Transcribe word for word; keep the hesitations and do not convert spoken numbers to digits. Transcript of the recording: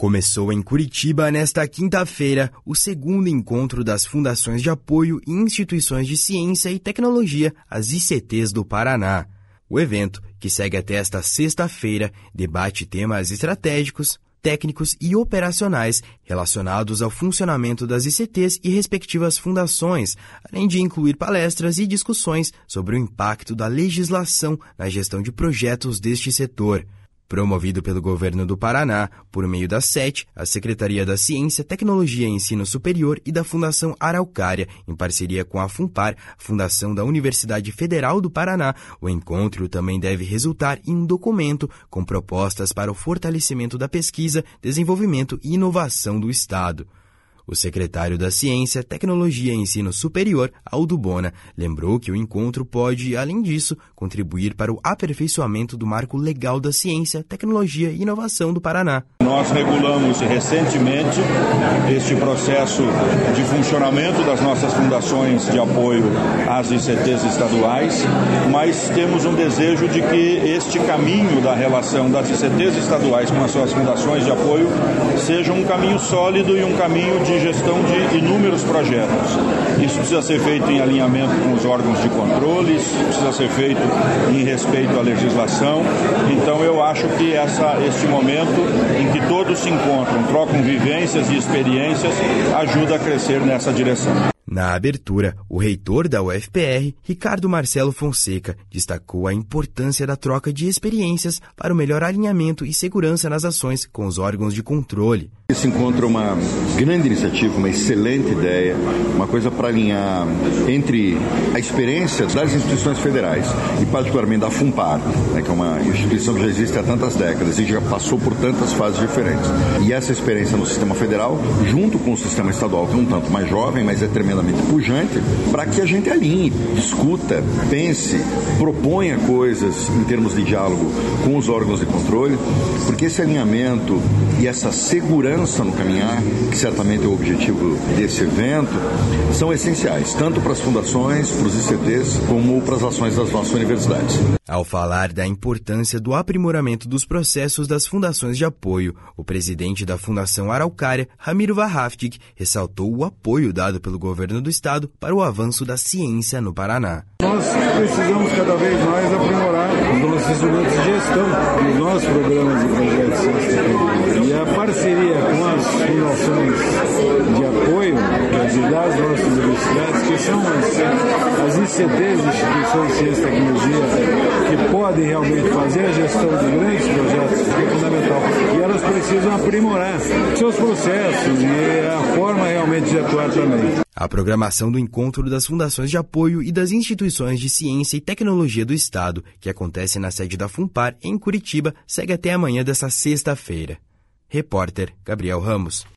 Começou em Curitiba nesta quinta-feira o segundo encontro das Fundações de Apoio e Instituições de Ciência e Tecnologia, as I C Tês do Paraná. O evento, que segue até esta sexta-feira, debate temas estratégicos, técnicos e operacionais relacionados ao funcionamento das I C Tês e respectivas fundações, além de incluir palestras e discussões sobre o impacto da legislação na gestão de projetos deste setor. Promovido pelo Governo do Paraná, por meio da S E T, a Secretaria da Ciência, Tecnologia e Ensino Superior e da Fundação Araucária, em parceria com a FUNPAR, Fundação da Universidade Federal do Paraná, o encontro também deve resultar em um documento com propostas para o fortalecimento da pesquisa, desenvolvimento e inovação do Estado. O secretário da Ciência, Tecnologia e Ensino Superior, Aldo Bona, lembrou que o encontro pode, além disso, contribuir para o aperfeiçoamento do marco legal da ciência, tecnologia e inovação do Paraná. Nós regulamos recentemente este processo de funcionamento das nossas fundações de apoio às I C Tês estaduais, mas temos um desejo de que este caminho da relação das I C Tês estaduais com as suas fundações de apoio seja um caminho sólido e um caminho de gestão de inúmeros projetos. Isso precisa ser feito em alinhamento com os órgãos de controle, isso precisa ser feito em respeito à legislação. Então eu acho que essa, este momento em que todos se encontram, trocam vivências e experiências, ajuda a crescer nessa direção. Na abertura, o reitor da U F P R, Ricardo Marcelo Fonseca, destacou a importância da troca de experiências para o melhor alinhamento e segurança nas ações com os órgãos de controle. Esse encontro é uma grande iniciativa, uma excelente ideia, uma coisa para alinhar entre a experiência das instituições federais e particularmente da FUNPAR, né, que é uma instituição que já existe há tantas décadas e já passou por tantas fases diferentes. E essa experiência no sistema federal, junto com o sistema estadual, que é um tanto mais jovem, mas é tremendamente pujante, para que a gente alinhe, discuta, pense, proponha coisas em termos de diálogo com os órgãos de controle, porque esse alinhamento e essa segurança no caminhar, que certamente é o objetivo desse evento, são essenciais, tanto para as fundações, para os I C Tês, como para as ações das nossas universidades. Ao falar da importância do aprimoramento dos processos das fundações de apoio, o presidente da Fundação Araucária, Ramiro Warhaftig, ressaltou o apoio dado pelo governo do estado para o avanço da ciência no Paraná. Nós precisamos cada vez mais aprimorar os nossos instrumentos de gestão dos nossos programas e projetos de ciência e tecnologia. E a parceria com as fundações de apoio, quer dizer, das nossas universidades, que são as, as I C Tês, Instituições de Ciência e Tecnologia, que podem realmente fazer a gestão de grandes projetos, que é fundamental. E elas precisam aprimorar seus processos e a forma realmente de atuar também. A programação do encontro das Fundações de Apoio e das Instituições de Ciência e Tecnologia do Estado, que acontece na sede da FUNPAR, em Curitiba, segue até amanhã desta sexta-feira. Repórter Gabriel Ramos.